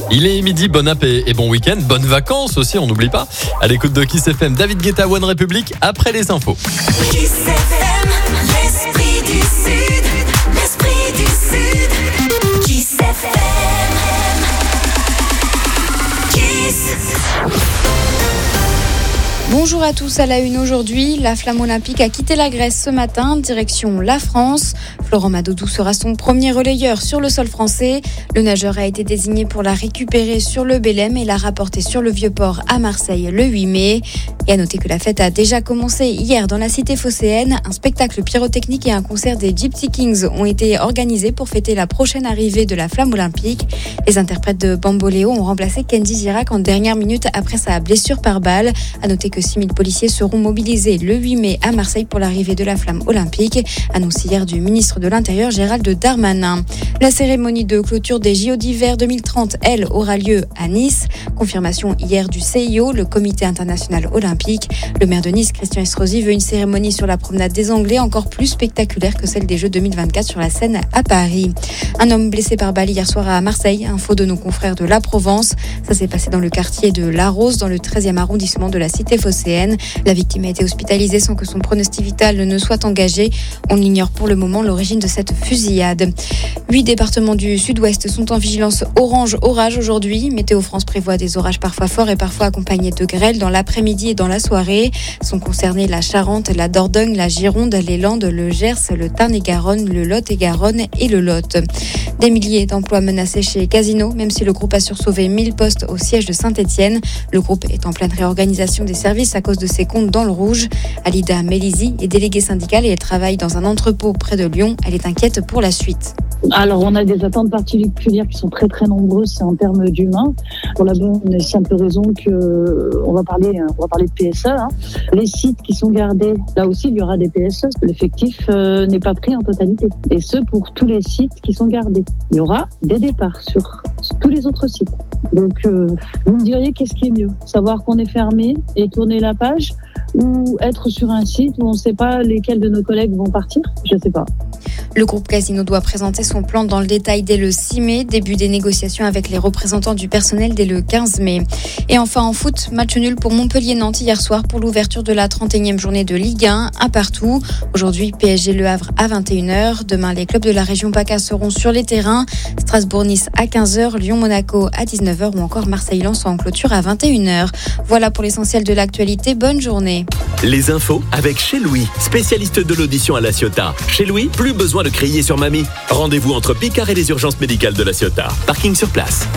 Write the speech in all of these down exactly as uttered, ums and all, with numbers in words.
Il est midi, bon app et, et bon week-end. Bonnes vacances aussi, on n'oublie pas. À l'écoute de Kiss F M, David Guetta, One Republic, après les infos. Kiss F M, l'esprit du Sud, l'esprit du Sud. Kiss F M, Kiss. Bonjour à tous, à la une aujourd'hui, la flamme olympique a quitté la Grèce ce matin, direction la France. Florent Madodou sera son premier relayeur sur le sol français. Le nageur a été désigné pour la récupérer sur le Bélem et la rapporter sur le Vieux-Port à Marseille le huit mai. Et à noter que la fête a déjà commencé hier dans la cité phocéenne. Un spectacle pyrotechnique et un concert des Gypsy Kings ont été organisés pour fêter la prochaine arrivée de la flamme olympique. Les interprètes de Bamboléo ont remplacé Kenji Girac en dernière minute après sa blessure par balle. À noter que six mille policiers seront mobilisés le huit mai à Marseille pour l'arrivée de la flamme olympique, annonce hier du ministre de l'Intérieur Gérald Darmanin. La cérémonie de clôture des J O d'hiver deux mille trente, elle, aura lieu à Nice. Confirmation hier du C I O, le Comité international olympique. Le maire de Nice, Christian Estrosi, veut une cérémonie sur la promenade des Anglais encore plus spectaculaire que celle des Jeux deux mille vingt-quatre sur la Seine à Paris. Un homme blessé par balle hier soir à Marseille, info de nos confrères de La Provence. Ça s'est passé dans le quartier de La Rose, dans le treizième arrondissement de la cité phocéenne. La victime a été hospitalisée sans que son pronostic vital ne soit engagé. On ignore pour le moment l'origine de cette fusillade. Huit départements du sud-ouest sont en vigilance orange orage aujourd'hui. Météo France prévoit des orages parfois forts et parfois accompagnés de grêle dans l'après-midi et dans la soirée. Sont concernés la Charente, la Dordogne, la Gironde, les Landes, le Gers, le Tarn-et-Garonne, le Lot-et-Garonne et le Lot. Des milliers d'emplois menacés chez Casino, même si le groupe a sursauvé mille postes au siège de Saint-Etienne. Le groupe est en pleine réorganisation des services à cause de ses comptes dans le rouge. Alida Mélizy est déléguée syndicale et elle travaille dans un entrepôt près de Lyon. Elle est inquiète pour la suite. Alors, on a des attentes particulières qui sont très très nombreuses, c'est en termes d'humains. Pour la bonne et simple raison que on va parler, on va parler de P S E. Hein. Les sites qui sont gardés, là aussi, il y aura des P S E. L'effectif euh, n'est pas pris en totalité. Et ce, pour tous les sites qui sont gardés. Il y aura des départs sur, sur tous les autres sites. Donc, euh, vous me diriez qu'est-ce qui est mieux ? Savoir qu'on est fermé et tourner la page, ou être sur un site où on ne sait pas lesquels de nos collègues vont partir ? Je ne sais pas. Le groupe Casino doit présenter son plan dans le détail dès le six mai, début des négociations avec les représentants du personnel dès le quinze mai. Et enfin en foot, match nul pour Montpellier-Nantes hier soir pour l'ouverture de la trente et unième journée de Ligue un, un partout. Aujourd'hui, P S G Le Havre à vingt et une heures. Demain, les clubs de la région PACA seront sur les terrains. Strasbourg-Nice à quinze heures, Lyon-Monaco à dix-neuf heures ou encore Marseille-Lens en clôture à vingt et une heures. Voilà pour l'essentiel de l'actualité. Bonne journée. Les infos avec Chez Louis, spécialiste de l'audition à La Ciotat. Chez Louis, plus besoin de crier sur mamie. Rendez-vous entre Picard et les urgences médicales de La Ciotat. Parking sur place.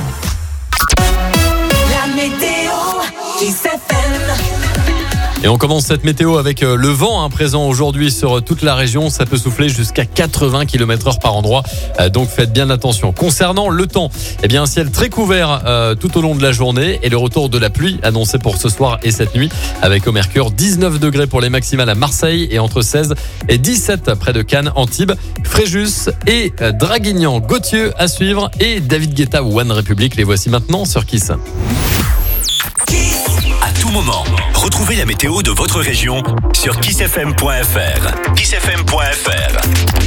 La météo, Kiss F M. Et on commence cette météo avec le vent hein, présent aujourd'hui sur toute la région. Ça peut souffler jusqu'à quatre-vingts kilomètres heure par endroit. Euh, donc faites bien attention. Concernant le temps, eh bien un ciel très couvert euh, tout au long de la journée et le retour de la pluie annoncé pour ce soir et cette nuit avec au mercure dix-neuf degrés pour les maximales à Marseille et entre seize et dix-sept près de Cannes, Antibes, Fréjus et euh, Draguignan. Gauthieu à suivre et David Guetta One Republic. Les voici maintenant sur Kiss. À tout moment, retrouvez la météo de votre région sur kiss f m point f r. kiss f m point f r.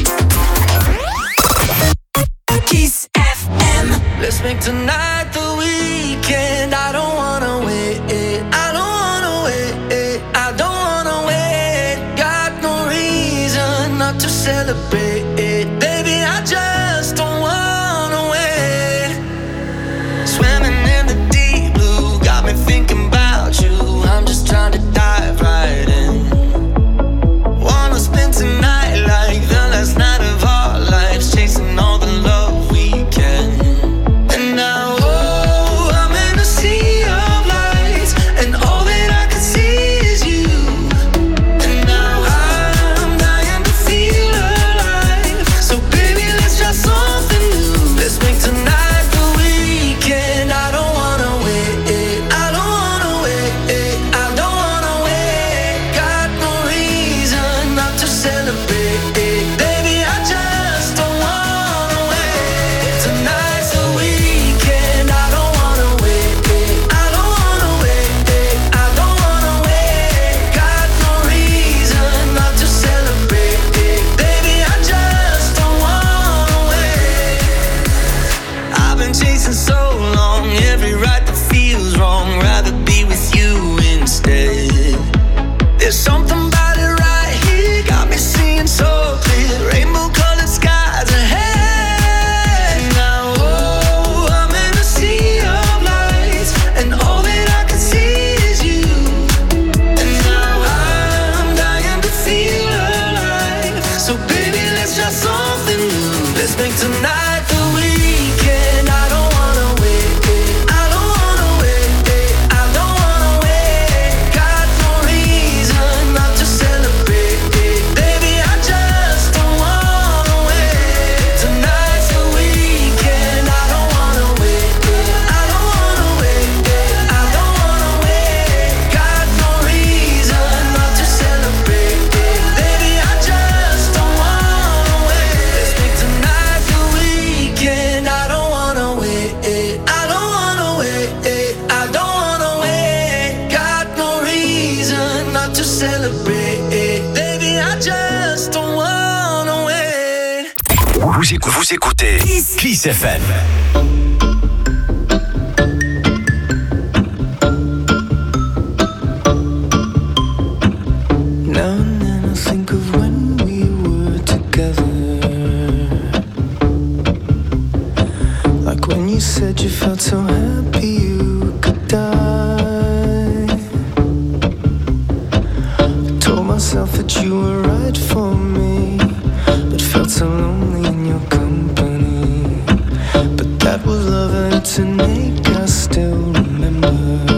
Kiss F M. Let's make tonight the weekend. I don't wanna wait. I don't wanna wait. I don't wanna wait. Got no reason not to celebrate. Baby, I just don't wanna wait. Swimming in the deep blue got me thinking about you. I'm just trying to dive right in. Wanna spend tonight like the last night of our lives, chasing all the love we can. And now, oh, the weekend. I don't wanna wait. I don't wanna wait. I don't wanna wait. Got no reason not to celebrate. Baby, I just don't wanna wait. Tonight's the weekend. I don't wanna wait. I don't wanna wait. I don't wanna wait. Got no reason not to celebrate. Baby, I just don't wanna wait. Let's make tonight the weekend. I don't wanna wait. I don't wanna wait. I don't wanna wait. Got no reason not to celebrate. Baby, I just don't wanna wait. Vous, écou- vous écoutez Kiss F M. Now and then I think of when we were together. Like when you said you felt so happy you could die. I told myself that you were right for me, but felt so lonely in your company. But that was love and it's an ache I still remember.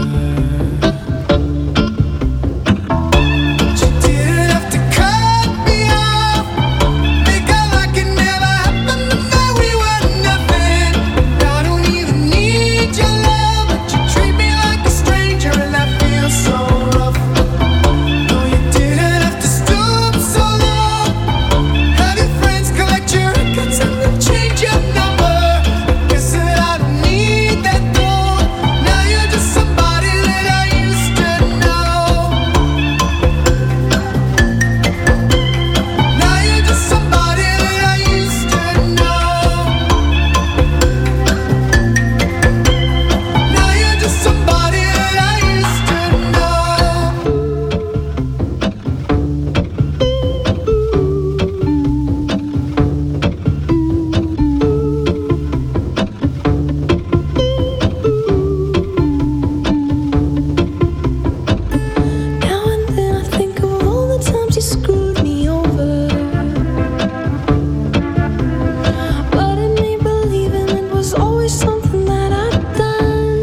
You didn't have to cut me off, make out like it never happened, and that we were nothing. I don't even need your love, but you treat me like a stranger, and that feels so rough. No, you didn't have to stoop so low. Have your friends collect your records and then change your number. Guess that I don't need that though. Now you're just somebody that I used to know. Now you're just somebody that I used to know. Now you're just somebody that I used to Now and then I think of all the times you screwed me over, but in me believing it was always something that I'd done.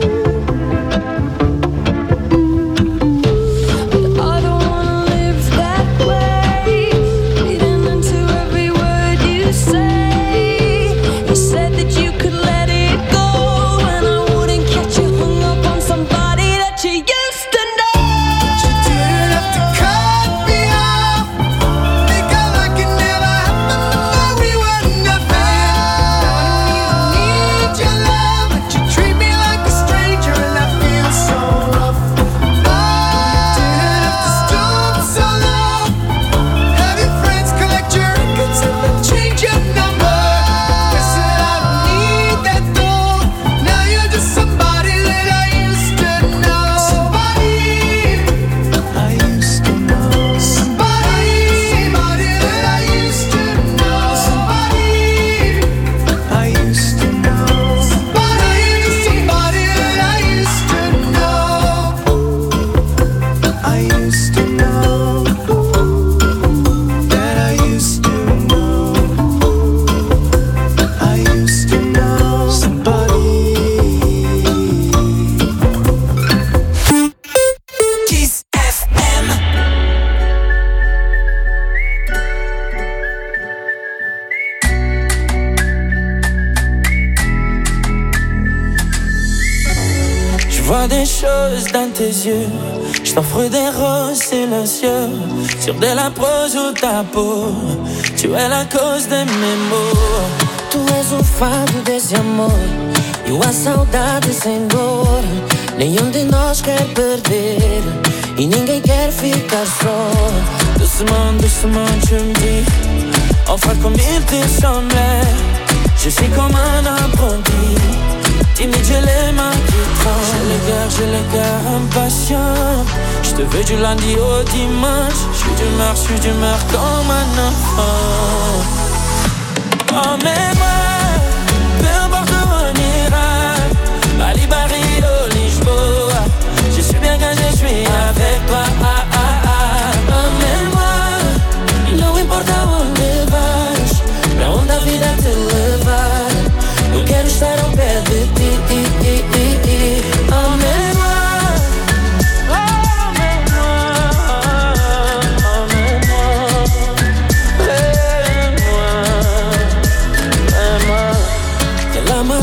But I don't wanna live that way, reading into every word you say. You said that you could let it go, and I wouldn't catch you hung up on somebody that you used to know. You didn't have to cut me off, make out like it never happened, and that we were nothing. I don't even need your love, but you treat me like a stranger, and that feels so rough. No, you didn't have to stoop so low. Have your friends collect your records and then change your number. Guess that I don't need that though. Now you're just somebody that I used to know. Somebody I used to know. Somebody, somebody that I used to know. Somebody I used to know. Somebody, somebody that I used to know. I used to know. That I used to know. I used to know somebody. Kiss F M. Je vois des choses dans tes yeux. Je t'offre des roses silencieux sur de la prose ou ta peau. Tu es la cause de mes maux. Tu és o fado desse amor e a saudade sem dor. Nenhum de nós quer perder e ninguém quer ficar só. Doucement, doucement, tu me dis enfin comme il te semblait. Je suis comme un apprenti, timide, j'ai les mains qui tremblent. J'ai le cœur, j'ai le cœur impatient. Je te veux du lundi au dimanche. Je suis d'humeur, je suis d'humeur comme un enfant. Emmène-moi, peu importe où on ira, Bali, Paris, oh, Lisboa. Je suis bien quand je suis avec toi. Ah, ah, ah. Emmène-moi, não importa onde vais, pra onde a vida te levar.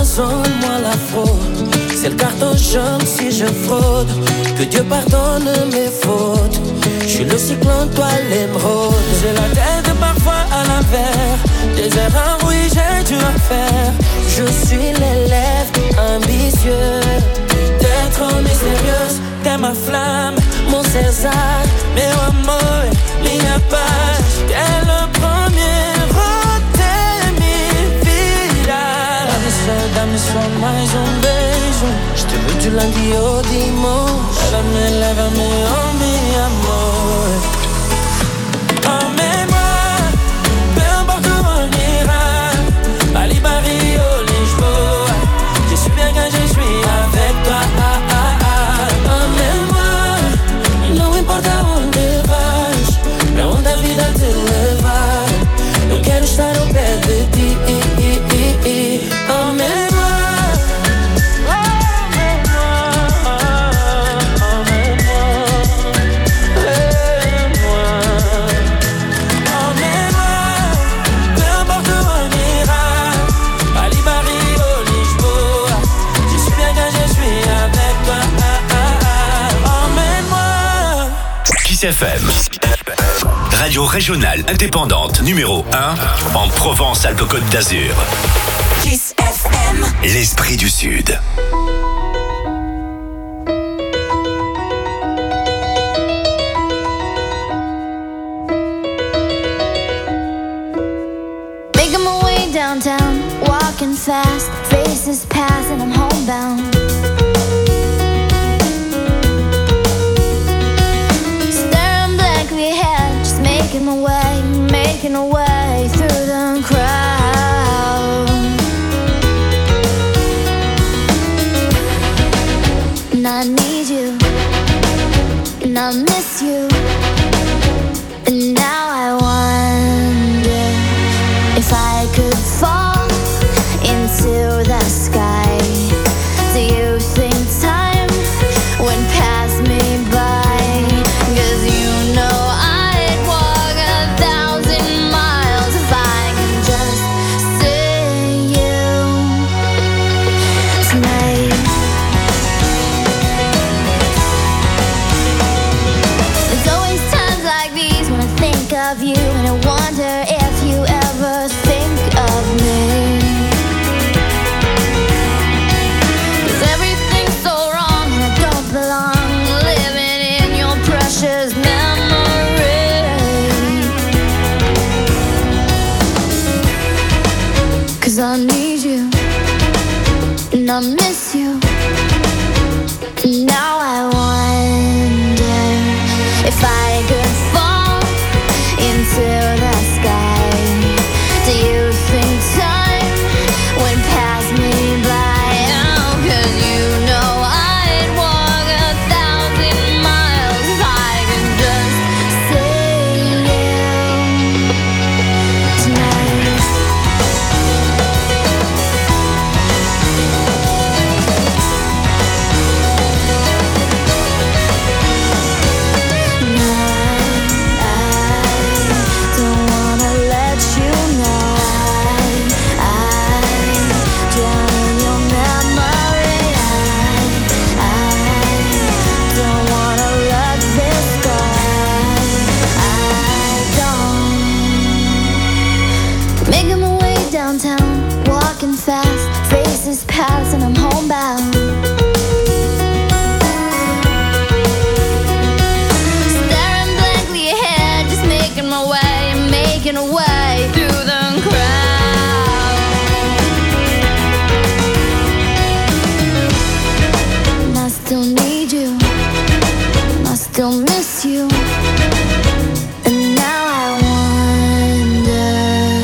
pardonne-moi la fraude. C'est le carton jaune si je fraude. Que Dieu pardonne mes fautes. Je suis le cyclone, toi l'émeraude. J'ai la tête parfois à l'envers. Des erreurs, oui, j'ai dû en faire. Je suis l'élève ambitieux. T'es trop mystérieuse, t'es ma flamme, mon César. Meu amor, minha paz. T'es le premier, oh, t'es mi vida. Dá-me só, dá-me só mais um beijo. Je te veux du lundi au dimanche. Lève-me, lève-me, oh mi amor. Emmène-moi, peu importe où on ira. Bali, Paris, oh, Lisboa. Je suis bien quand je suis avec toi. Emmène-moi, não importa onde vais, pra onde a vida te levar. Eu quero estar ao pé de ti. Emmène-moi. Kiss F M, radio régionale indépendante numéro un en Provence-Alpes-Côte d'Azur. Kiss F M, l'esprit du Sud. Making my way downtown, walking fast, faces pass and I'm homebound. Making my way, making my way through the crowd. And I need you, and I miss you. And now I wonder if I could fall into the sky. Do you think time would pass me by? 'Cause you know I of you, and I wonder if you ever think of me. 'Cause everything's so wrong and I don't belong, living in your precious memory. 'Cause I need you and I miss you. Now I wonder if I could fall into the sky. Do you think time would pass me by? Oh, 'cause you know I'd walk a thousand miles if I could just see you tonight. Walking fast, faces pass and I'm homebound. Staring blankly ahead, just making my way, making a way through the crowd. And I still need you, and I still miss you. And now I wonder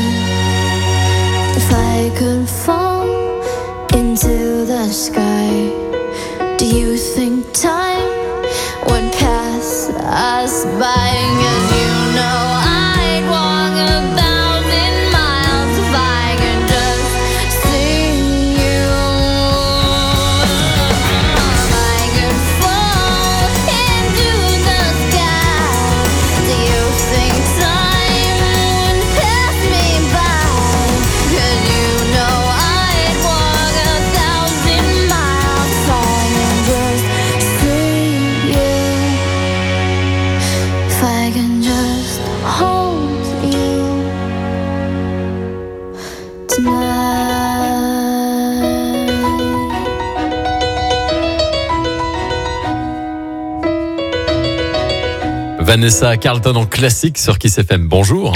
if I could fall into the sky. Do you think time would pass us by? 'Cause you know I'd walk a thousand miles if I could just see you. If I could fall into the sky, do you think time would pass me by? 'Cause you know I'd walk a Vanessa Carlton en classique sur Kiss F M. Bonjour.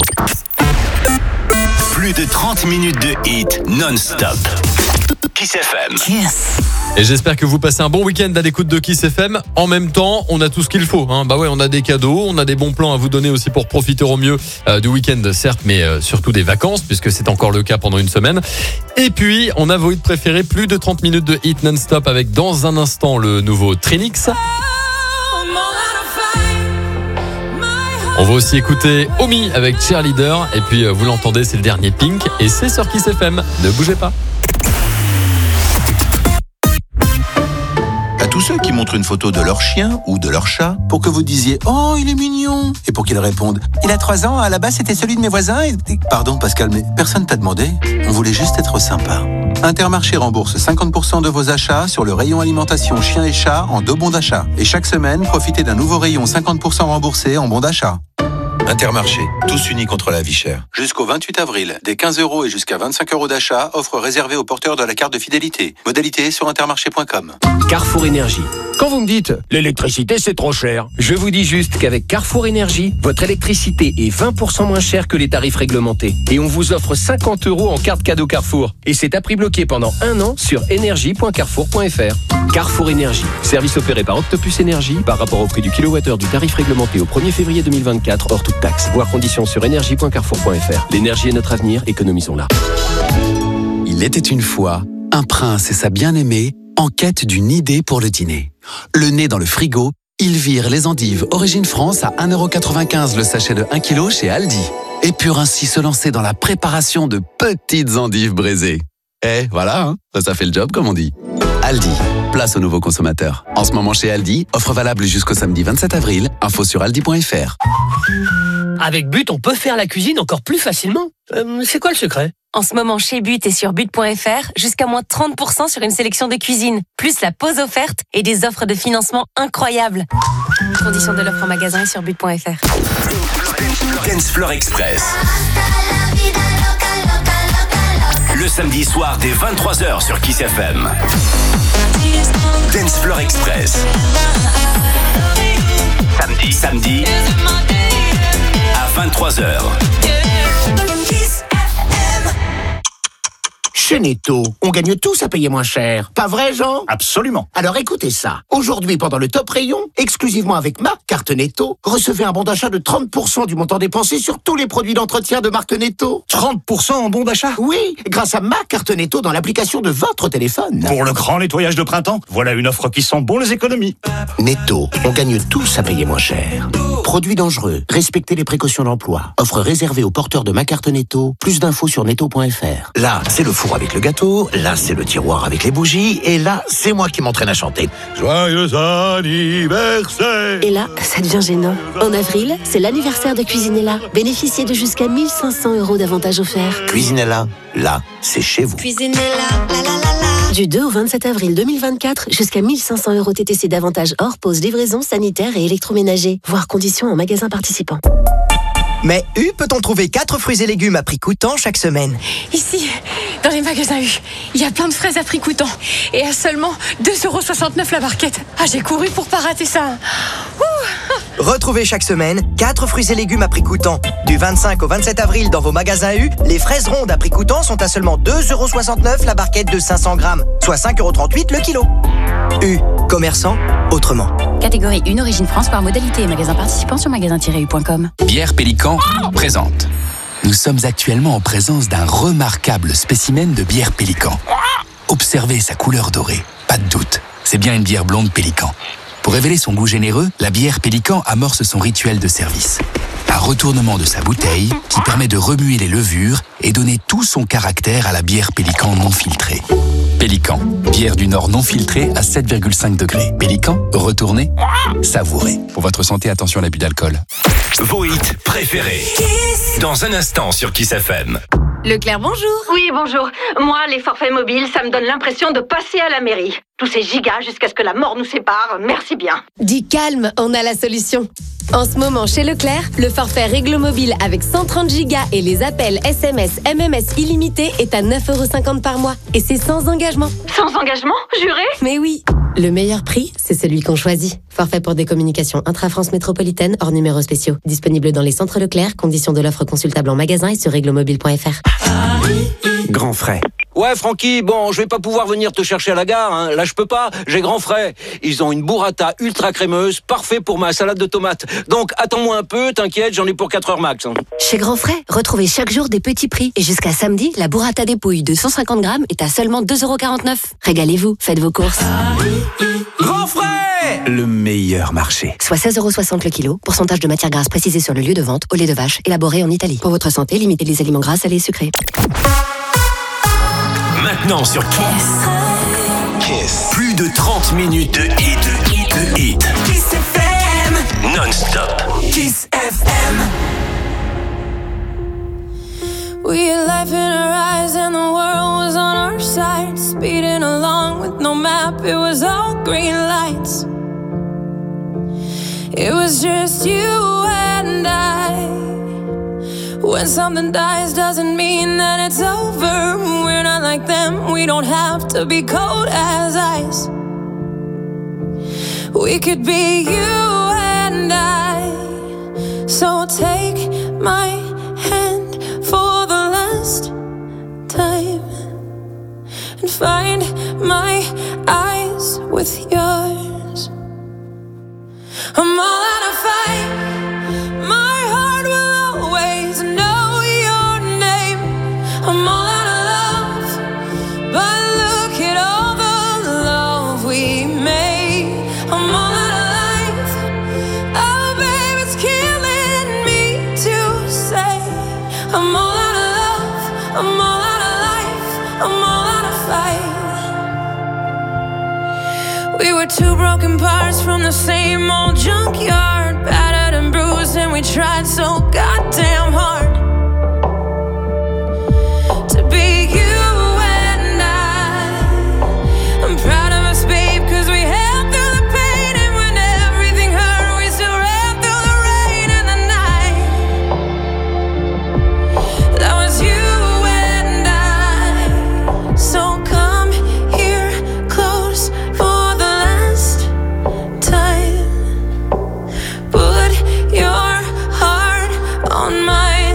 Plus de trente minutes de hit non-stop. Kiss F M. Kiss. Et j'espère que vous passez un bon week-end à l'écoute de Kiss F M. En même temps, on a tout ce qu'il faut. Hein. Bah ouais, on a des cadeaux, on a des bons plans à vous donner aussi pour profiter au mieux euh, du week-end, certes, mais euh, surtout des vacances, puisque c'est encore le cas pendant une semaine. Et puis, on a vos hits préférés, plus de trente minutes de hit non-stop avec dans un instant le nouveau Trinix. On va aussi écouter Omi avec Cheerleader. Et puis, vous l'entendez, c'est le dernier Pink. Et c'est sur Kiss F M. Ne bougez pas. À tous ceux qui montrent une photo de leur chien ou de leur chat pour que vous disiez « Oh, il est mignon !» et pour qu'ils répondent « Il a trois ans, à la base c'était celui de mes voisins et... » Pardon Pascal, mais personne t'a demandé. On voulait juste être sympa. Intermarché rembourse cinquante pour cent de vos achats sur le rayon alimentation chien et chat en deux bons d'achat. Et chaque semaine, profitez d'un nouveau rayon cinquante pour cent remboursé en bons d'achat. Intermarché, tous unis contre la vie chère. Jusqu'au vingt-huit avril, des quinze euros et jusqu'à vingt-cinq euros d'achat, offre réservée aux porteurs de la carte de fidélité. Modalité sur intermarché point com. Carrefour Énergie. Quand vous me dites « l'électricité c'est trop cher », je vous dis juste qu'avec Carrefour Énergie, votre électricité est vingt pour cent moins chère que les tarifs réglementés. Et on vous offre cinquante euros en carte cadeau Carrefour. Et c'est à prix bloqué pendant un an sur énergie point carrefour point f r. Carrefour Énergie. Service opéré par Octopus Énergie par rapport au prix du kilowattheure du tarif réglementé au premier février deux mille vingt-quatre hors toute taxe. Voir conditions sur énergie point carrefour point f r. L'énergie est notre avenir, économisons-la. Il était une fois un prince et sa bien-aimée en quête d'une idée pour le dîner. Le nez dans le frigo, ils virent les endives Origine France à un euro quatre-vingt-quinze le sachet de un kilo chez Aldi. Et purent ainsi se lancer dans la préparation de petites endives braisées. Eh, voilà, hein, ça, ça fait le job comme on dit. Aldi, place aux nouveaux consommateurs. En ce moment chez Aldi, offre valable jusqu'au samedi vingt-sept avril. Info sur aldi point f r. Avec But, on peut faire la cuisine encore plus facilement. Euh, c'est quoi le secret ? En ce moment, chez But et sur but point f r, jusqu'à moins trente pour cent sur une sélection de cuisine, plus la pause offerte et des offres de financement incroyables. Conditions de l'offre en magasin et sur but point f r. Dance Floor Express. Le samedi soir dès vingt-trois heures sur Kiss F M. Dance Floor Express. Samedi, samedi à vingt-trois heures. Chez Netto, on gagne tous à payer moins cher. Pas vrai, Jean ? Absolument. Alors écoutez ça. Aujourd'hui, pendant le top rayon, exclusivement avec ma carte Netto, recevez un bon d'achat de trente pour cent du montant dépensé sur tous les produits d'entretien de marque Netto. trente pour cent en bon d'achat ? Oui, grâce à ma carte Netto dans l'application de votre téléphone. Pour le grand nettoyage de printemps, voilà une offre qui sent bon les économies. Netto, on gagne tous à payer moins cher. Produits dangereux, respectez les précautions d'emploi. Offre réservée aux porteurs de ma carte Netto. Plus d'infos sur netto point f r. Là, c'est le four avec le gâteau, là, c'est le tiroir avec les bougies, et là, c'est moi qui m'entraîne à chanter. Joyeux anniversaire! Et là, ça devient gênant. En avril, c'est l'anniversaire de Cuisinella. Bénéficiez de jusqu'à mille cinq cents euros d'avantages offerts. Cuisinella, là, c'est chez vous. Cuisinella, la la la la. Du deux au vingt-sept avril deux mille vingt-quatre, jusqu'à mille cinq cents euros T T C d'avantages hors pause, livraison, sanitaire et électroménager. Voir conditions en magasin participant. Mais U peut-on trouver quatre fruits et légumes à prix coûtant chaque semaine? Ici, dans les magasins U, il y a plein de fraises à prix coûtant. Et à seulement deux euros soixante-neuf la barquette. Ah, j'ai couru pour pas rater ça. Ouh. Retrouvez chaque semaine quatre fruits et légumes à prix coûtant. Du vingt-cinq au vingt-sept avril dans vos magasins U, les fraises rondes à prix coûtant sont à seulement deux euros soixante-neuf la barquette de cinq cents grammes, soit cinq euros trente-huit le kilo. U, commerçant autrement. Catégorie un Origine France par modalité et magasin participant sur magasin tiret u point com. Bière Pélican présente. Nous sommes actuellement en présence d'un remarquable spécimen de bière Pélican. Observez sa couleur dorée. Pas de doute, c'est bien une bière blonde Pélican. Pour révéler son goût généreux, la bière Pélican amorce son rituel de service. Un retournement de sa bouteille qui permet de remuer les levures et donner tout son caractère à la bière Pélican non filtrée. Pélican, bière du Nord non filtrée à sept virgule cinq degrés. Pélican, retournez, savourez. Pour votre santé, attention à l'abus d'alcool. Vos hits préférés. Dans un instant sur Kiss F M. Leclerc, bonjour. Oui, bonjour. Moi, les forfaits mobiles, ça me donne l'impression de passer à la mairie. Tous ces gigas jusqu'à ce que la mort nous sépare, merci bien. Dis calme, on a la solution. En ce moment, chez Leclerc, le forfait Réglo Mobile avec cent trente gigas et les appels S M S, M M S illimités est à neuf euros cinquante par mois. Et c'est sans engagement. Sans engagement, juré ? Mais oui. Le meilleur prix, c'est celui qu'on choisit. Forfait pour des communications intra-France métropolitaine hors numéros spéciaux. Disponible dans les centres Leclerc. Conditions de l'offre consultable en magasin et sur réglomobile point f r. Grand frais. Ouais, Francky, bon, je vais pas pouvoir venir te chercher à la gare, hein. Là, je peux pas, j'ai grand frais. Ils ont une burrata ultra crémeuse, parfait pour ma salade de tomates. Donc, attends-moi un peu, t'inquiète, j'en ai pour quatre heures max. Hein. Chez Grand Frais, retrouvez chaque jour des petits prix. Et jusqu'à samedi, la burrata des Pouilles de cent cinquante grammes est à seulement deux euros quarante-neuf. Régalez-vous, faites vos courses. Grand frais! Le meilleur marché. Soit seize euros soixante le kilo. Pourcentage de matière grasse précisé sur le lieu de vente. Au lait de vache, élaboré en Italie. Pour votre santé, limitez les aliments gras, salés et sucrés. Maintenant sur Kiss. Kiss. Plus de trente minutes de hit. De hit. Kiss F M. Non-stop. Kiss F M. We had life in our eyes and the world was on our side. Speeding along with no map, it was all green lights. It was just you and I. When something dies doesn't mean that it's over. We're not like them, we don't have to be cold as ice. We could be you and I. So take my hand for the last time and find my eyes with yours. I'm all out of fight. My heart will always know your name. I'm all out of love, but look at all the love we made. I'm all out of life. Oh, babe, it's killing me to say. I'm all out of love. I'm all out of life. I'm all out of fight. We were two broken parts from the same old junkyard, battered and bruised, and we tried so goddamn hard to be you and I. I'm proud of us, babe, cause we held through the pain, and when everything hurt, we still ran through the rain and the night. That was you and I. So come here close for the last time. Put your heart on mine.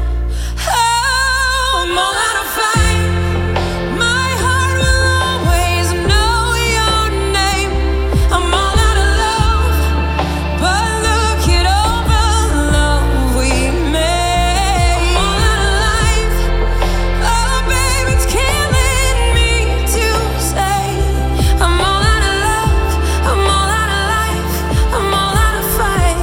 Oh, I'm all out of fight. My heart will always know your name. I'm all out of love, but look at all the love we made. I'm all out of life. Oh, babe, it's killing me to say. I'm all out of love. I'm all out of life. I'm all out of fight.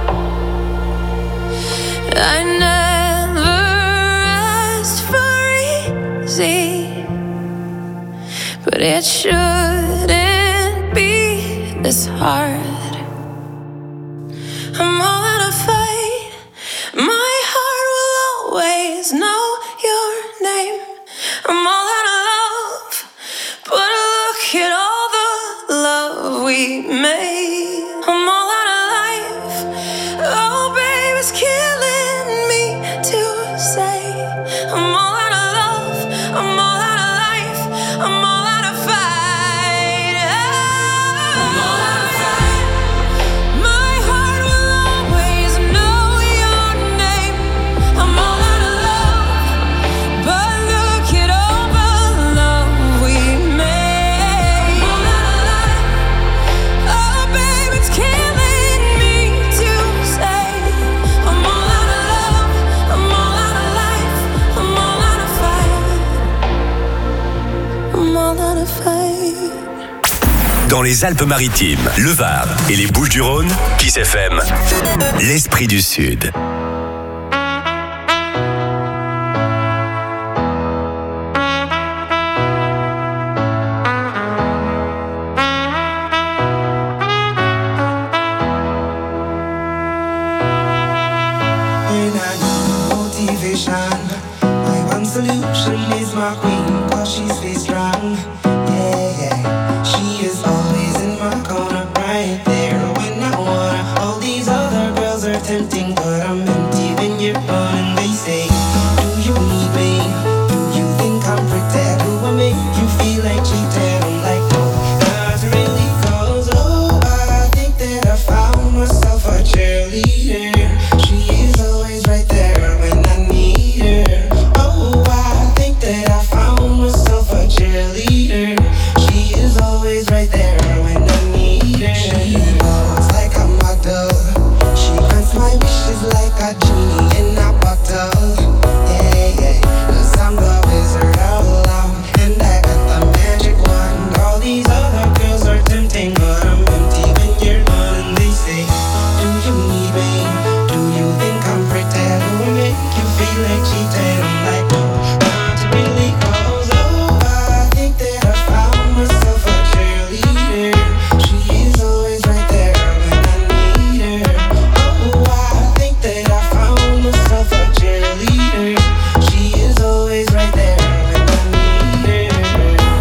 I never asked for easy, but it shouldn't be this hard. I'm all out of fight. My heart will always know your name. I'm all out of love, but look at all the love we made. I'm all out of life. Oh, babe, it's killing me to say. I'm all out of love. I'm all out of life. I'm all out of fight. I'm all out of fight. My heart will always know your name. I'm all out of love, but look at all the love we made. I'm all out of life. Oh, babe, it's killing me to say. I'm all out of love. I'm all out of life. I'm all out of fight. I'm all out of fight. Dans les Alpes-Maritimes, le Var et les Bouches-du-Rhône, Kiss F M, l'esprit du Sud. When I need motivation, my one solution is my queen, cause she stays strong. Yeah, yeah. She is always in my corner, right there when I wanna. All these other girls are tempting, but I'm empty when you're gone. And they say, do you need me? Do you think I'm pretend? Do I make you feel like cheating? I'm like, no, not really. cheerleader. She is always right there when I need her. She walks like a model. She grants my wishes like a genie in a bottle. Yeah, yeah, 'cause I'm the wizard of love, and I got the magic wand. All these other girls are tempting, but I'm empty when you're gone. And they say, do you need me? Do you think I'm pretty? Do I make you feel like cheating? I'm like, no, not really, 'cause oh, I think that I found myself a cheerleader. She is always right there when I need her. Oh, I think that I found myself a cheerleader. She is always right there when I need her.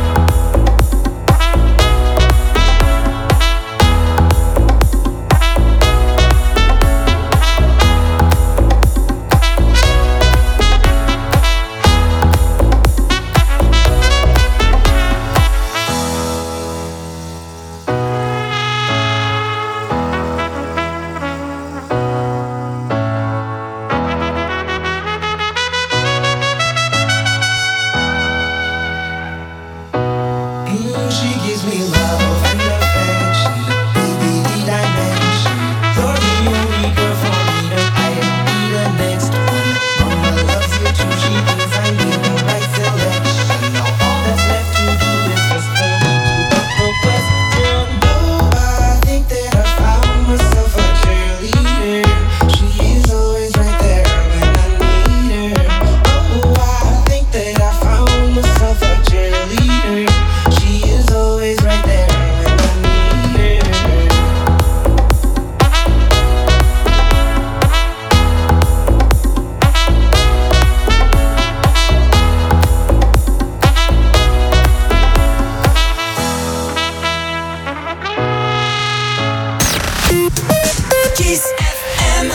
Mm, she gives me love and affection, baby, need I mention? You're the only girl for me, that I be the next one. Mama loves you too, she thinks I made the right selection. Now all that's left to do is just hold me to the question. Oh, I think that I found myself a cheerleader. She is always right there when I need her. Oh, I think that I found myself a cheerleader. She is always right there when I need her. Kiss F M.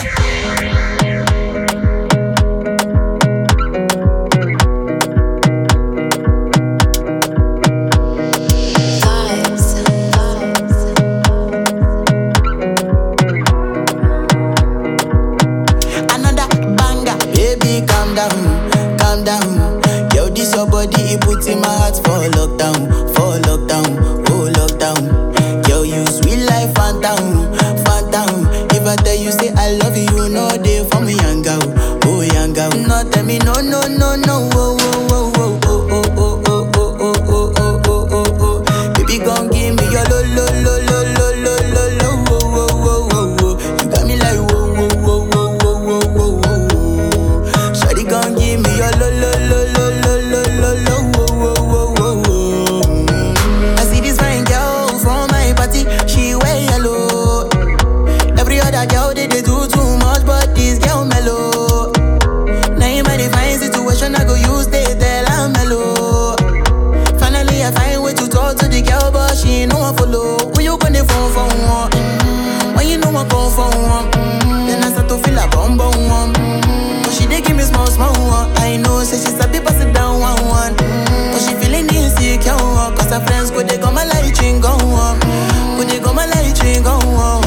Another banger, baby, calm down, calm down. Yo, this your body, it puts in my heart for lockdown, for lockdown, oh lockdown. Yo, you sweet life, phantom, phantom. If I tell you say I love you, you know they for me, young girl, oh young girl. No, tell me no, no, no, no, oh, oh, oh, oh, oh, oh, oh, oh, oh, oh, oh, oh, oh, oh. Baby, gon' give me your lo, lo, lo, lo, lo, lo, lo, lo, oh, oh, oh, oh, oh. You got me like whoa, whoa, whoa, whoa, whoa, whoa, whoa, whoa. Shawty gon' give me your lo, lo, lo, lo, lo, lo, lo, lo, oh, oh, oh, oh, oh. I see this fine girl from my party, she wear yellow. Every other girl they, they do too much, but this girl mellow. Now in my divine situation, I go use they tell I'm mellow. Finally, I find way to talk to the girl, but she ain't no one follow. Who you gonna phone for one? Mm-hmm. When you know I come for one, mm-hmm. Then I start to feel a bum bum one. Mm-hmm. But she dey give me small small one. I know, say she's a bit pass it down one one. Mm-hmm. But she feeling insecure, cause her friends go they come my light ring go on. Go they come my light ring go on.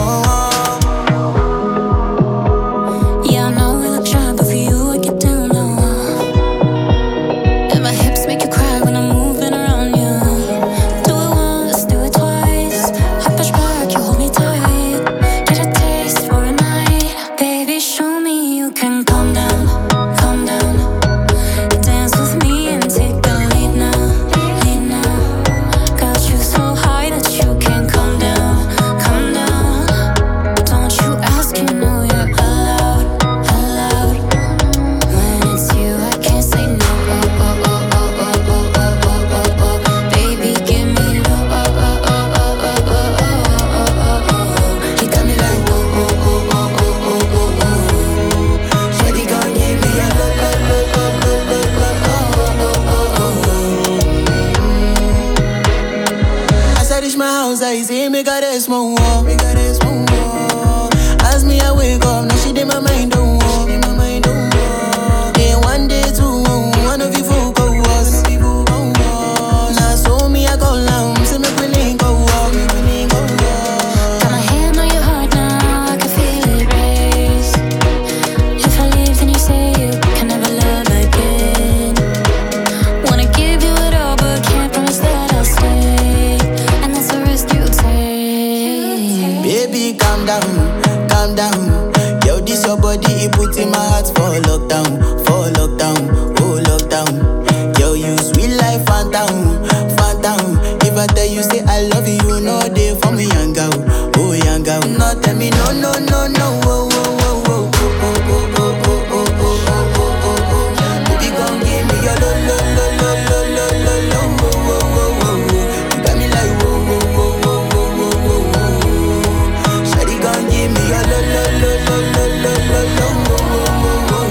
Yeah, I know we look shy, but for you I get down low. And my hips make you cry when I'm moving around you. Do it once, do it twice. I push back, you hold me tight. Get a taste for a night. Baby, show me you can calm down, calm down. Dance with me and take the lead now, lead now. Got you so high that you can't come down, come down. Don't you ask, you know you're allowed, allowed. When it's you, I can't say no. Oh, oh, oh, oh, oh, oh, oh, oh, oh, oh. Baby, give me low. Oh, oh, oh, oh, oh, oh, oh, oh, oh, oh. You got me like oh, oh, oh, oh, oh, oh, oh, oh. Shawty gon' give me a low, low, low, low, low, low, oh, oh, oh, oh. As I reach my house, I see me got a small wall, me got a small wall. As me I wake up, now she did my mind don't walk, my mind don't walk. Then one day two, one of you folk go was. Now so me I go down, say me we link go walk, me we link go walk. Got my hand on your heart now, I can feel it race. If I leave, then you say you can never love again. Wanna give you it all, but can't promise I tell you say I love you, you know they for me yanga, oh yanga. No tell me no no no no, oh oh oh oh oh oh oh oh oh oh oh oh. Baby gon' give me your lo lo lo lo lo lo lo lo, oh oh oh oh. You got me like oh oh oh oh oh oh oh. Shawty gon' give me your lo lo lo lo lo lo lo lo, oh oh oh oh.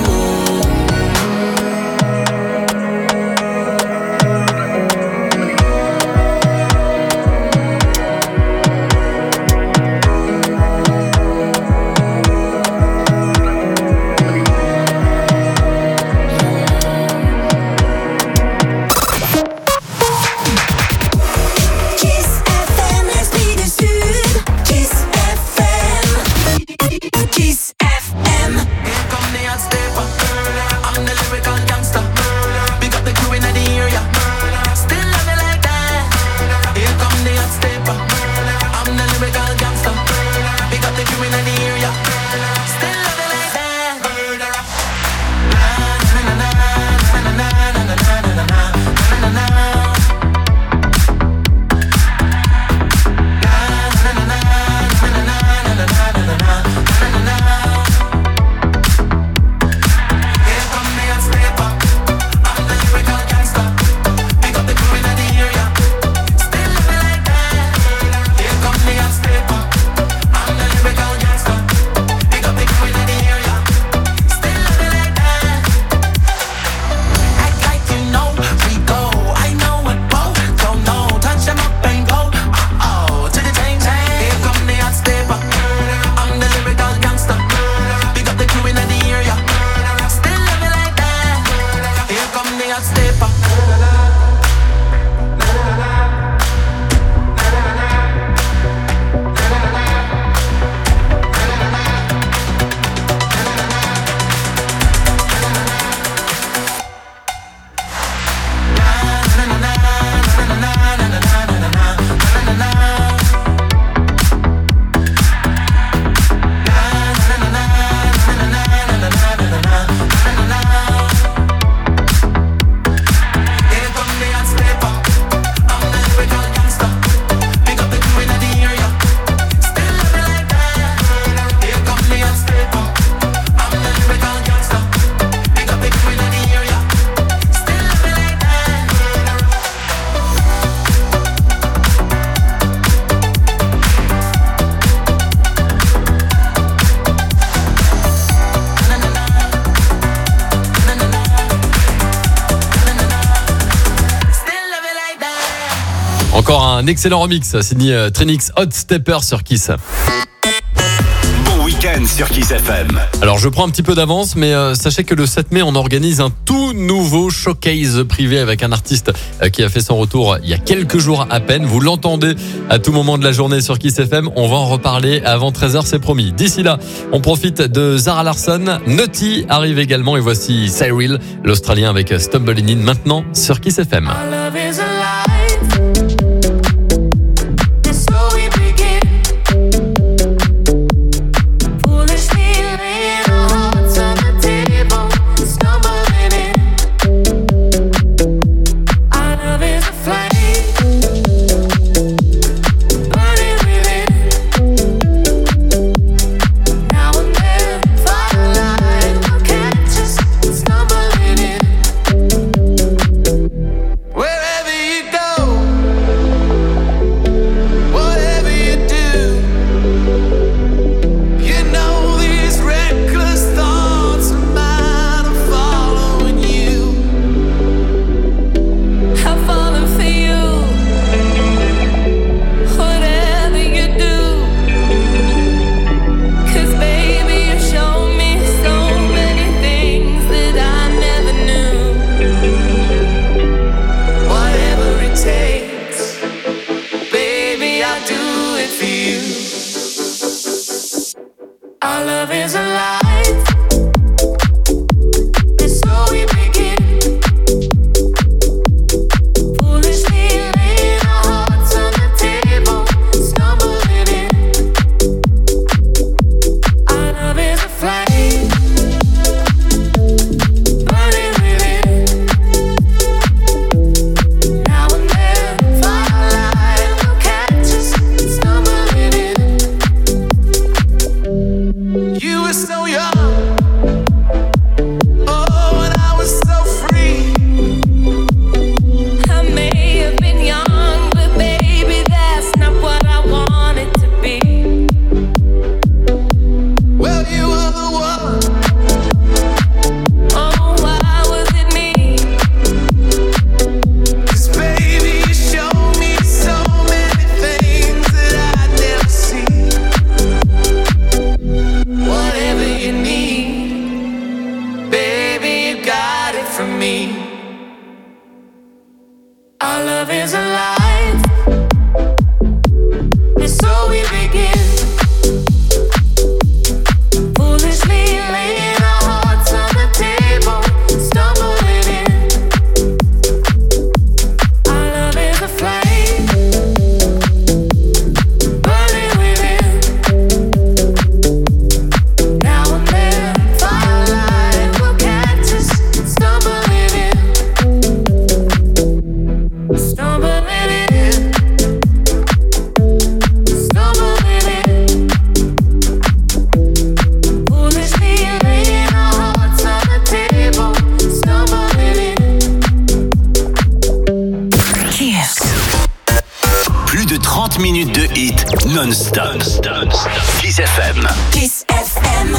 Encore un excellent remix signé Trinix Hot Stepper sur Kiss. Bon week-end sur Kiss F M. Alors je prends un petit peu d'avance, mais euh, sachez que le sept mai, on organise un tout nouveau showcase privé avec un artiste euh, qui a fait son retour il y a quelques jours à peine. Vous l'entendez à tout moment de la journée sur Kiss F M. On va en reparler avant treize heures, c'est promis. D'ici là, on profite de Zara Larsson. Naughty arrive également et voici Cyril, l'Australien avec Stumbling In maintenant sur Kiss F M. Now and then, firelight. Plus de trente minutes de hits non-stop. Kiss F M. Kiss F M.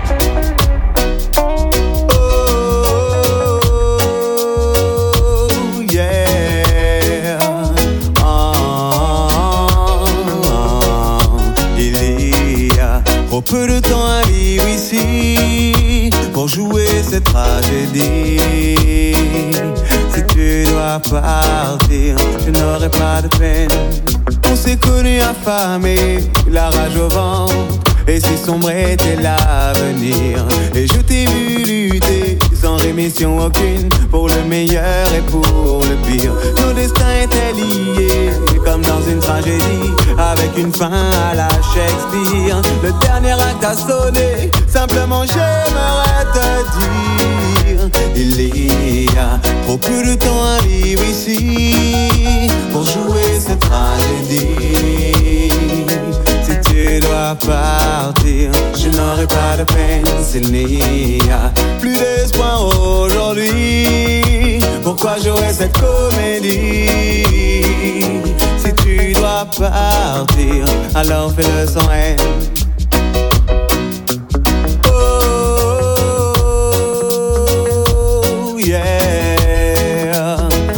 Trop peu de temps à vivre ici pour jouer cette tragédie. Si tu dois partir, je n'aurai pas de peine. On s'est connus affamés, la rage au ventre, et si sombre était l'avenir. Et je t'ai vu lutter sans rémission aucune pour le meilleur et pour le pire. Nos destins étaient liés comme dans une tragédie, avec une fin à la Shakespeare. Le dernier acte a sonné, simplement j'aimerais te dire, il y a trop peu de temps à vivre ici pour jouer cette tragédie. Si tu dois partir, je n'aurai pas de peine. S'il n'y a plus d'espoir aujourd'hui, pourquoi jouer cette comédie? Si tu dois partir, alors fais-le sans haine. Oh, yeah.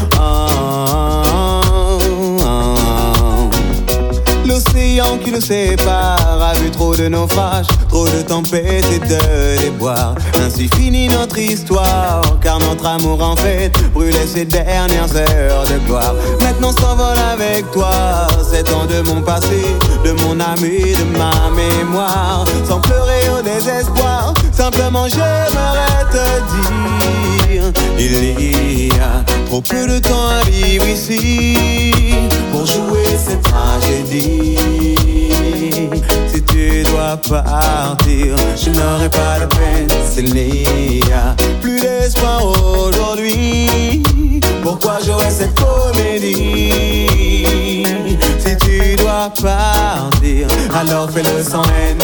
Oh, oh, oh. L'océan qui nous sépare a vu trop de naufrages, trop de tempêtes et de déboires. Ainsi finit notre histoire, car notre amour en fait brûlait ses dernières heures de gloire. Maintenant s'envole avec toi sept ans de mon passé, de mon âme et de ma mémoire. Sans pleurer au désespoir, simplement j'aimerais te dire, il y a trop peu de temps à vivre ici pour jouer cette tragédie. Si tu dois partir, je n'aurai pas de peine. S'il n'y a plus d'espoir aujourd'hui, pourquoi jouer cette comédie? Si tu dois partir, alors fais-le sans haine.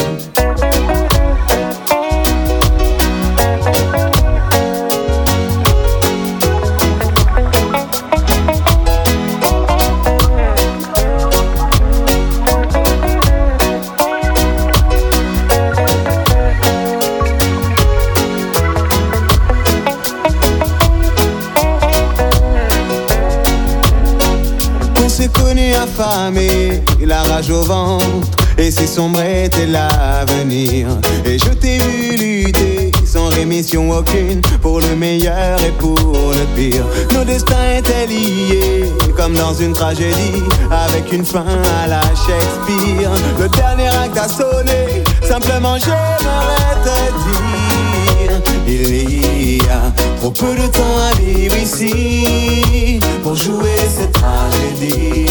Affamé, la rage au ventre, et si sombre était l'avenir. Et je t'ai vu lutter sans rémission aucune pour le meilleur et pour le pire. Nos destins étaient liés comme dans une tragédie, avec une fin à la Shakespeare. Le dernier acte a sonné, simplement j'aimerais te dire, il y a trop peu de temps à vivre ici pour jouer cette tragédie.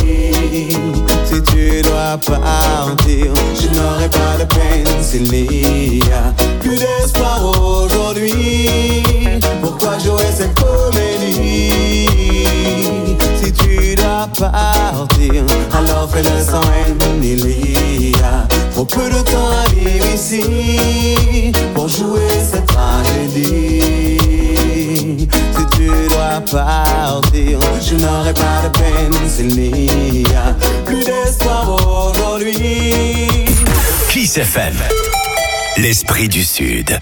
Si tu dois partir, je n'aurai pas de peine. S'il n'y a plus d'espoir aujourd'hui, pourquoi jouer cette comédie? Si tu dois partir, alors fais-le sans haine. Il y a trop peu de temps à vivre ici pour jouer cette tragédie. Si tu dois partir, je n'aurai pas de peine. S'il n'y a plus d'espoir aujourd'hui. Kiss F M, l'esprit du Sud.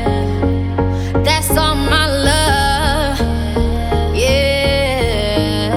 That's all my love, yeah.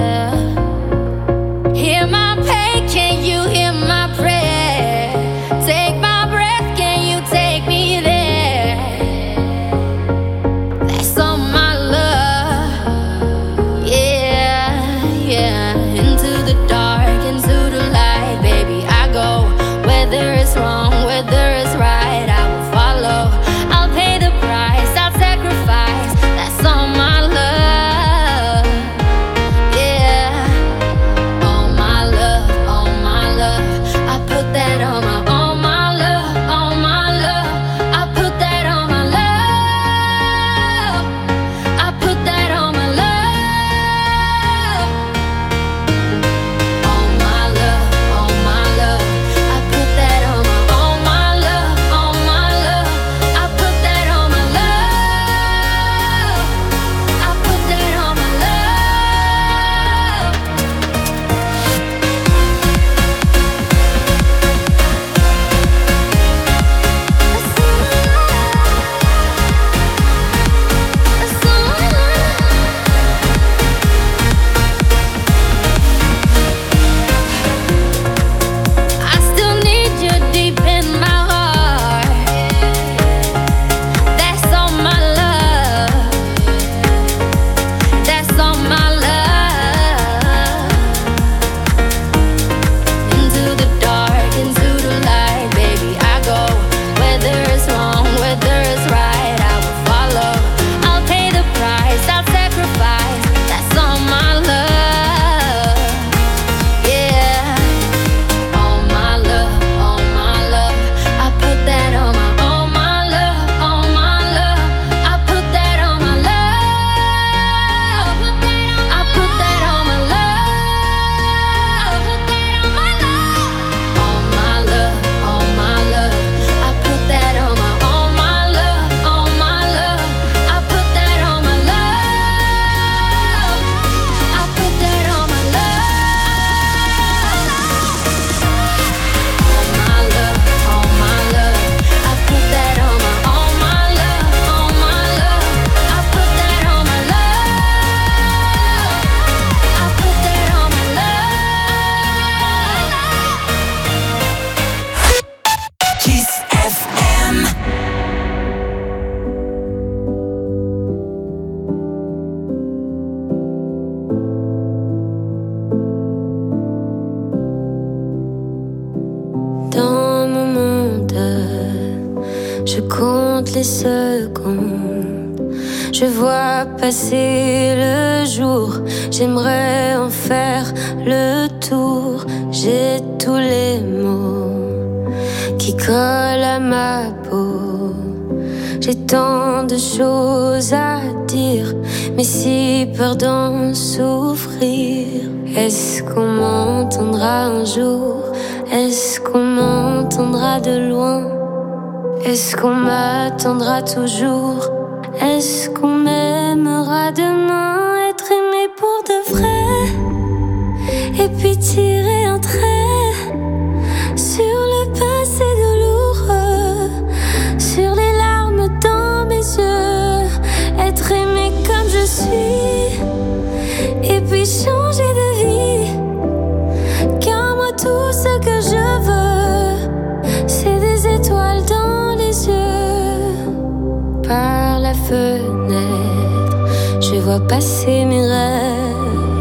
Je compte les secondes, je vois passer le jour. J'aimerais en faire le tour. J'ai tous les mots qui collent à ma peau. J'ai tant de choses à dire, mais si peur d'en souffrir. Est-ce qu'on m'entendra un jour? Est-ce qu'on m'entendra de loin? Est-ce qu'on m'attendra toujours? Est-ce qu'on m'aimera demain? Être aimé pour de vrai, et puis tirer un trait sur le passé douloureux, sur les larmes dans mes yeux. Être aimé comme je suis, et puis changer de vie. Car moi tout ce que je veux, c'est des étoiles dans les yeux. Par la fenêtre, je vois passer mes rêves.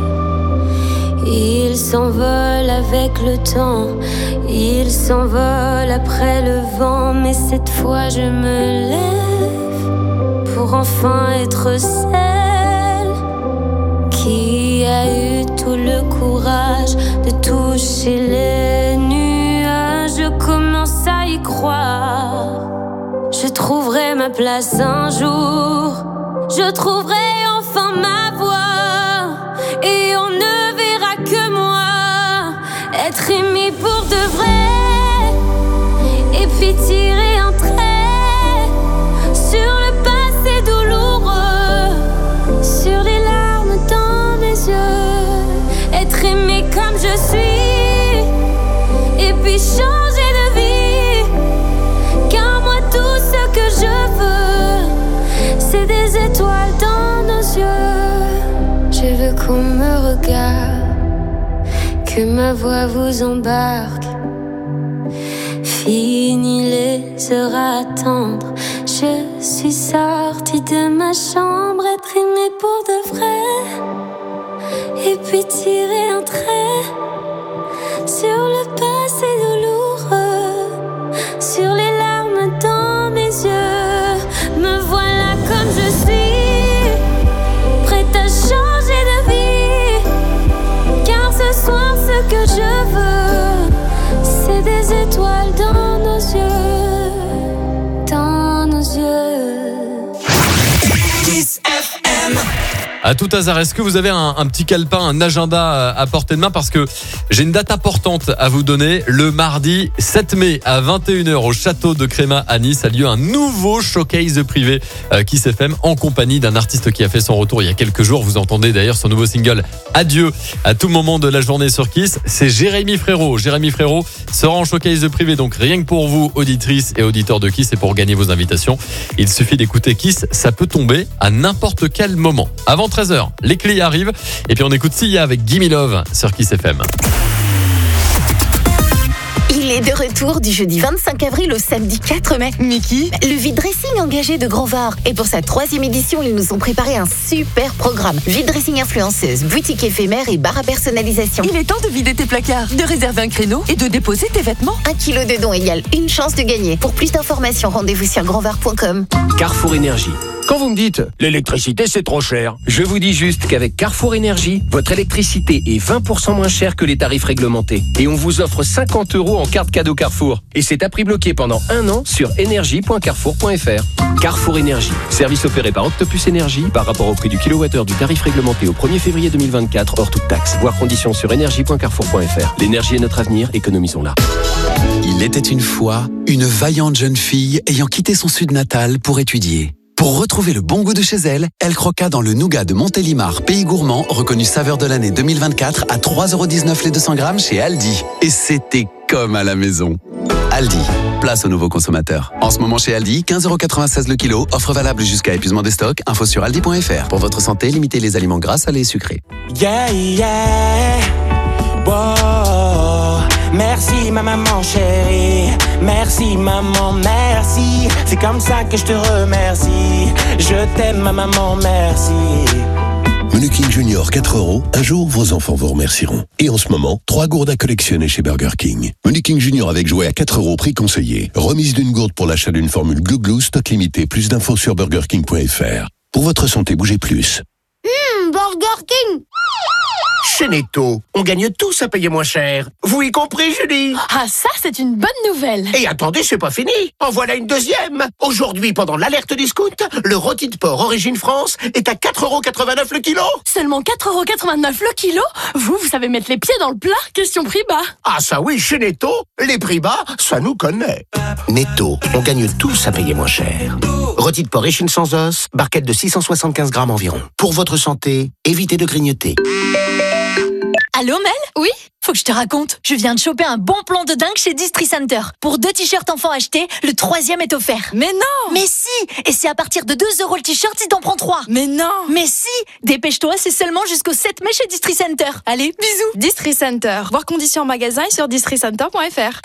Ils s'envolent avec le temps, ils s'envolent après le vent. Mais cette fois je me lève pour enfin être celle qui a eu tout le courage de toucher les nuages. Je commence à y croire. Je trouverai ma place un jour. Je trouverai enfin ma voie. Et on ne verra que moi. Être aimé pour de vrai. Et puis tirer un trait sur le passé douloureux, sur les larmes dans mes yeux. Être aimé comme je suis, et puis changer de vie. Car moi tout ce que je veux, c'est des étoiles dans nos yeux. Je veux qu'on me regarde, que ma voix vous embarque. Fini les heures à attendre, je suis sortie de ma chambre. Être aimée pour de vrai, et puis tirer un trait sur le passé douloureux, sur les larmes dans mes yeux. Me voilà comme je suis, prête à changer de vie. Car ce soir ce que je veux, c'est des étoiles dans nos yeux, dans nos yeux. Kiss F M. À tout hasard, est-ce que vous avez un, un petit calepin, un agenda à portée de main? Parce que j'ai une date importante à vous donner. Le mardi sept mai à vingt et une heures au château de Crémat à Nice a lieu un nouveau showcase privé euh, Kiss F M en compagnie d'un artiste qui a fait son retour il y a quelques jours. Vous entendez d'ailleurs son nouveau single Adieu à tout moment de la journée sur Kiss. C'est Jérémy Frérot. Jérémy Frérot sera en showcase privé, donc rien que pour vous, auditrices et auditeurs de Kiss, et pour gagner vos invitations, il suffit d'écouter Kiss. Ça peut tomber à n'importe quel moment. Avant treize heures, les clés arrivent. Et puis on écoute Sia avec Gimme Love sur Kiss F M. Il est de retour du jeudi vingt-cinq avril au samedi quatre mai. Mickey, le vide dressing engagé de Grand Var. Et pour sa troisième édition, ils nous ont préparé un super programme. Vide dressing influenceuse, boutique éphémère et bar à personnalisation. Il est temps de vider tes placards, de réserver un créneau et de déposer tes vêtements. Un kilo de dons égale une chance de gagner. Pour plus d'informations, rendez-vous sur grandvar point com. Carrefour Énergie. Quand vous me dites « l'électricité c'est trop cher », je vous dis juste qu'avec Carrefour Énergie, votre électricité est vingt pour cent moins chère que les tarifs réglementés. Et on vous offre cinquante euros en carte cadeau Carrefour. Et c'est à prix bloqué pendant un an sur énergie point carrefour point f r. Carrefour Énergie. Service opéré par Octopus Énergie par rapport au prix du kilowattheure du tarif réglementé au premier février deux mille vingt-quatre hors toute taxe. Voir conditions sur énergie point carrefour point f r. L'énergie est notre avenir, économisons-la. Il était une fois une vaillante jeune fille ayant quitté son sud natal pour étudier. Pour retrouver le bon goût de chez elle, elle croqua dans le nougat de Montélimar, pays gourmand, reconnu saveur de l'année deux mille vingt-quatre à trois euros dix-neuf les deux cents grammes chez Aldi. Et c'était comme à la maison. Aldi, place aux nouveaux consommateurs. En ce moment chez Aldi, quinze euros quatre-vingt-seize le kilo, offre valable jusqu'à épuisement des stocks, info sur aldi point f r. Pour votre santé, limitez les aliments gras, salés et sucrés. Yeah, yeah, wow. Merci ma maman chérie, merci maman, merci. C'est comme ça que je te remercie. Je t'aime ma maman, merci. Menu King Junior quatre euros, un jour vos enfants vous remercieront. Et en ce moment, trois gourdes à collectionner chez Burger King. Menu King Junior avec jouet à quatre euros, prix conseillé. Remise d'une gourde pour l'achat d'une formule Glou Glou, stock limité. Plus d'infos sur burger king point f r. Pour votre santé, bougez plus. Hum, Burger King. Chez Netto, on gagne tous à payer moins cher. Vous y compris, Julie? Ah, ça, c'est une bonne nouvelle. Et attendez, c'est pas fini. En voilà une deuxième. Aujourd'hui, pendant l'alerte discount, le rôti de porc Origine France est à quatre euros quatre-vingt-neuf le kilo. Seulement quatre euros quatre-vingt-neuf le kilo? Vous, vous savez mettre les pieds dans le plat? Question prix bas. Ah ça oui, chez Netto, les prix bas, ça nous connaît. Netto, on gagne tous à payer moins cher. Rôti de porc échine sans os, barquette de six cent soixante-quinze grammes environ. Pour votre santé, évitez de grignoter. Allô Mel? Oui? Faut que je te raconte. Je viens de choper un bon plan de dingue chez Distri Center. Pour deux t-shirts enfants achetés, le troisième est offert. Mais non! Mais si! Et c'est à partir de deux euros le t-shirt si t'en prends trois. Mais non! Mais si! Dépêche-toi, c'est seulement jusqu'au sept mai chez Distri Center. Allez, bisous! Distri Center. Voir conditions en magasin et sur distri center point f r.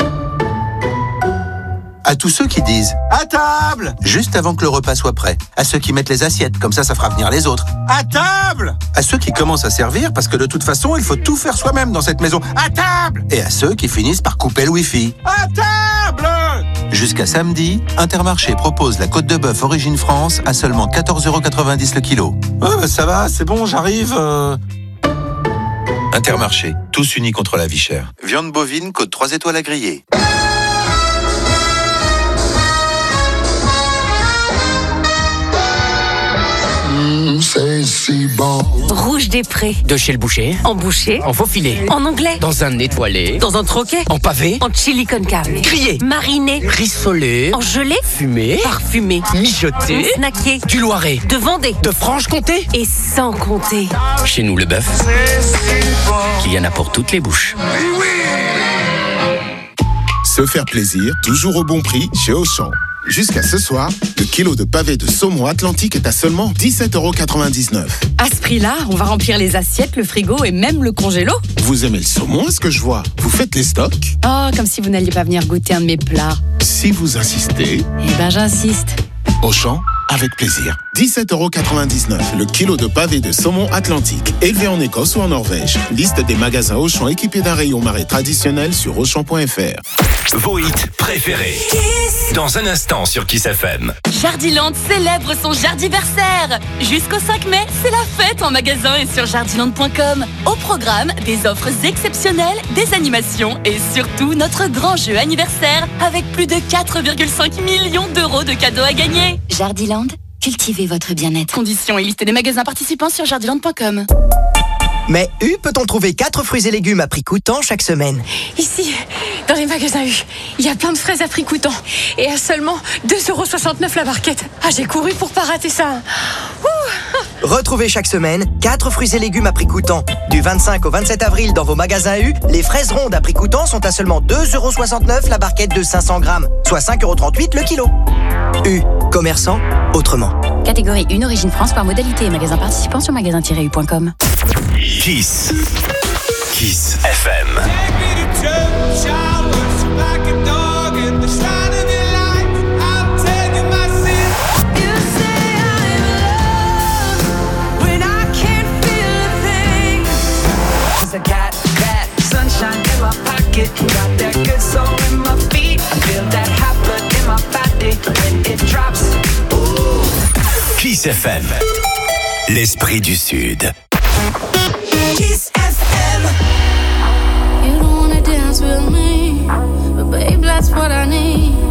À tous ceux qui disent « À table !» juste avant que le repas soit prêt. À ceux qui mettent les assiettes, comme ça, ça fera venir les autres. « À table !» À ceux qui commencent à servir, parce que de toute façon, il faut tout faire soi-même dans cette maison. « À table !» Et à ceux qui finissent par couper le wifi. « À table !» Jusqu'à samedi, Intermarché propose la côte de bœuf Origine France à seulement quatorze euros quatre-vingt-dix le kilo. « Ouais, bah ça va, c'est bon, j'arrive... Euh... » Intermarché, tous unis contre la vie chère. Viande bovine, côte trois étoiles à griller. C'est si bon. Rouge des Prés. De chez le boucher. En boucher. En faux filet. En anglais. Dans un étoilé. Dans un troquet. En pavé. En chili con carne. Grillé. Mariné. Rissolé. En gelée. Fumé. Parfumé. Mijoté. Snacké. Du Loiret. De Vendée. De Franche-Comté. Et sans compter. Chez nous, le bœuf, il y en a pour toutes les bouches. Se faire plaisir, toujours au bon prix chez Auchan. Jusqu'à ce soir, le kilo de pavé de saumon Atlantique est à seulement dix-sept euros quatre-vingt-dix-neuf. À ce prix-là, on va remplir les assiettes, le frigo et même le congélo. Vous aimez le saumon, est-ce que je vois? Vous faites les stocks? Oh, comme si vous n'alliez pas venir goûter un de mes plats. Si vous insistez... Eh ben, j'insiste. Auchan, avec plaisir. dix-sept euros quatre-vingt-dix-neuf le kilo de pavé de saumon Atlantique, élevé en Écosse ou en Norvège. Liste des magasins Auchan équipés d'un rayon marée traditionnel sur auchan point f r. Vos hits préférés. Dans un instant sur Kiss F M. Jardiland célèbre son jardiversaire. Jusqu'au cinq mai, c'est la fête en magasin et sur jardiland point com. Au programme, des offres exceptionnelles, des animations et surtout notre grand jeu anniversaire avec plus de quatre virgule cinq millions d'euros de cadeaux à gagner. Jardiland, cultivez votre bien-être. Conditions et liste des magasins participants sur jardiland point com. Mais U peut-on trouver quatre fruits et légumes à prix coûtant chaque semaine? Ici, dans les magasins U, il y a plein de fraises à prix coûtant. Et à seulement deux euros soixante-neuf la barquette. Ah, j'ai couru pour pas rater ça. Ouh. Retrouvez chaque semaine quatre fruits et légumes à prix coûtant. Du vingt-cinq au vingt-sept avril dans vos magasins U, les fraises rondes à prix coûtant sont à seulement deux euros soixante-neuf la barquette de cinq cents grammes, soit cinq euros trente-huit le kilo. U, commerçant autrement. Catégorie un Origine France par modalité et magasin participant sur magasin tiret u point com. Kiss. Kiss F M. I got that sunshine in my pocket, got that good soul in my feet. I feel that hot blood in my body when it drops. Ooh. Kiss F M. L'esprit du Sud. Kiss F M. You don't wanna dance with me, but babe, that's what I need.